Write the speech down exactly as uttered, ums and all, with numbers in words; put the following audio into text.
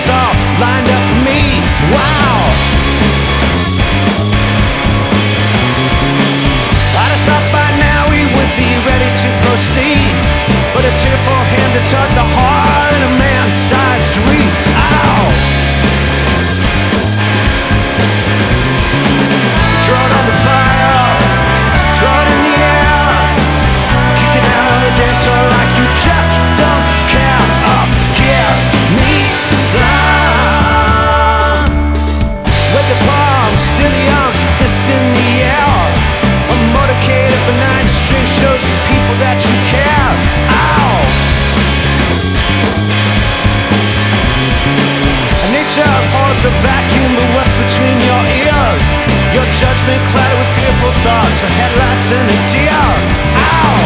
stars all lined up for me. Wow. I'd have thought by now we would be ready to proceed, but a tearful hand to tug the heart and a man's size to read. Ow! Throw it on the fire, throw it in the air, kick it out on the dance floor like you just don't care. Oh, give me some. With the palms, still the arms, fist in the air. A motorcade of a nine string shows the people that you care. Ow! Nature abhors a vacuum, but what's between your ears? Your judgment clouded with fearful thoughts, the headlights and a deer. Ow!